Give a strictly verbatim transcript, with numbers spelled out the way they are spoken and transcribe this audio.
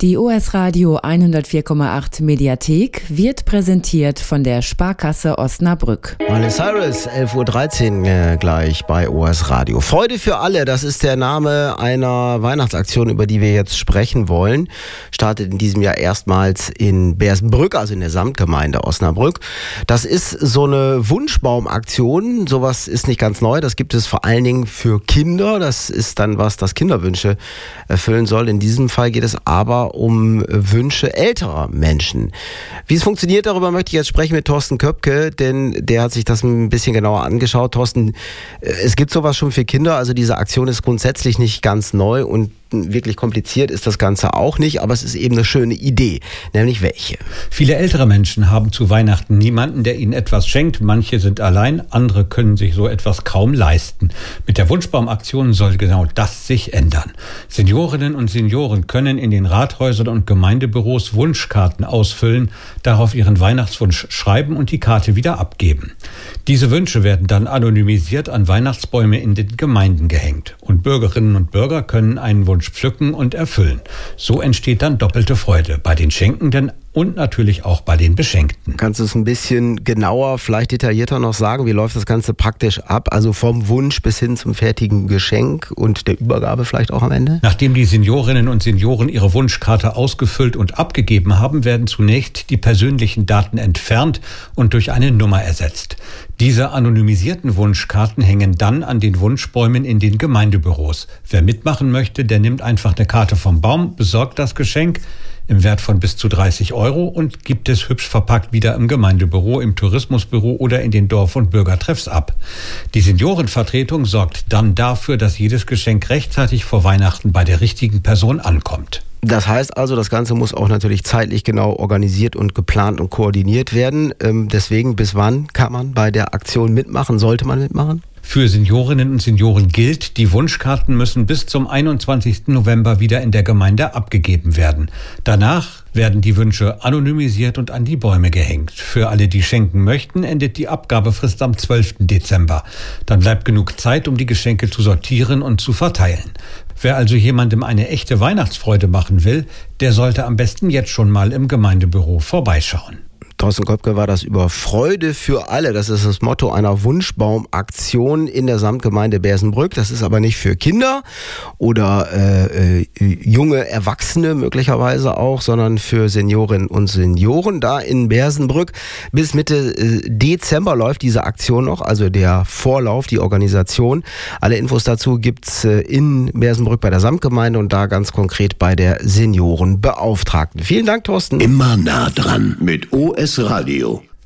Die O S Radio hundertvier Komma acht Mediathek wird präsentiert von der Sparkasse Osnabrück. Miley Cyrus, elf Uhr dreizehn äh, gleich bei O S Radio. Freude für alle, das ist der Name einer Weihnachtsaktion, über die wir jetzt sprechen wollen. Startet in diesem Jahr erstmals in Bersenbrück, also in der Samtgemeinde Osnabrück. Das ist so eine Wunschbaumaktion. Sowas ist nicht ganz neu. Das gibt es vor allen Dingen für Kinder. Das ist dann was, das Kinderwünsche erfüllen soll. In diesem Fall geht es aber um Wünsche älterer Menschen. Wie es funktioniert, darüber möchte ich jetzt sprechen mit Thorsten Köpke, denn der hat sich das ein bisschen genauer angeschaut. Thorsten, es gibt sowas schon für Kinder, also diese Aktion ist grundsätzlich nicht ganz neu und wirklich kompliziert ist das Ganze auch nicht, aber es ist eben eine schöne Idee. Nämlich welche? Viele ältere Menschen haben zu Weihnachten niemanden, der ihnen etwas schenkt. Manche sind allein, andere können sich so etwas kaum leisten. Mit der Wunschbaumaktion soll genau das sich ändern. Seniorinnen und Senioren können in den Rathäusern und Gemeindebüros Wunschkarten ausfüllen, darauf ihren Weihnachtswunsch schreiben und die Karte wieder abgeben. Diese Wünsche werden dann anonymisiert an Weihnachtsbäume in den Gemeinden gehängt. Und Bürgerinnen und Bürger können einen Wunsch pflücken und erfüllen. So entsteht dann doppelte Freude bei den Schenkenden und natürlich auch bei den Beschenkten. Kannst du es ein bisschen genauer, vielleicht detaillierter noch sagen? Wie läuft das Ganze praktisch ab? Also vom Wunsch bis hin zum fertigen Geschenk und der Übergabe vielleicht auch am Ende? Nachdem die Seniorinnen und Senioren ihre Wunschkarte ausgefüllt und abgegeben haben, werden zunächst die persönlichen Daten entfernt und durch eine Nummer ersetzt. Diese anonymisierten Wunschkarten hängen dann an den Wunschbäumen in den Gemeindebüros. Wer mitmachen möchte, der nimmt einfach eine Karte vom Baum, besorgt das Geschenk im Wert von bis zu dreißig Euro und gibt es hübsch verpackt wieder im Gemeindebüro, im Tourismusbüro oder in den Dorf- und Bürgertreffs ab. Die Seniorenvertretung sorgt dann dafür, dass jedes Geschenk rechtzeitig vor Weihnachten bei der richtigen Person ankommt. Das heißt also, das Ganze muss auch natürlich zeitlich genau organisiert und geplant und koordiniert werden. Ähm, deswegen, bis wann kann man bei der Aktion mitmachen? Sollte man mitmachen? Für Seniorinnen und Senioren gilt, die Wunschkarten müssen bis zum einundzwanzigsten November wieder in der Gemeinde abgegeben werden. Danach werden die Wünsche anonymisiert und an die Bäume gehängt. Für alle, die schenken möchten, endet die Abgabefrist am zwölften Dezember. Dann bleibt genug Zeit, um die Geschenke zu sortieren und zu verteilen. Wer also jemandem eine echte Weihnachtsfreude machen will, der sollte am besten jetzt schon mal im Gemeindebüro vorbeischauen. Thorsten Köpke war das über Freude für alle. Das ist das Motto einer Wunschbaumaktion in der Samtgemeinde Bersenbrück. Das ist aber nicht für Kinder oder äh, äh, junge Erwachsene möglicherweise auch, sondern für Seniorinnen und Senioren. Da in Bersenbrück bis Mitte äh, Dezember läuft diese Aktion noch, also der Vorlauf, die Organisation. Alle Infos dazu gibt's äh, in Bersenbrück bei der Samtgemeinde und da ganz konkret bei der Seniorenbeauftragten. Vielen Dank, Thorsten. Immer nah dran mit O S Radio.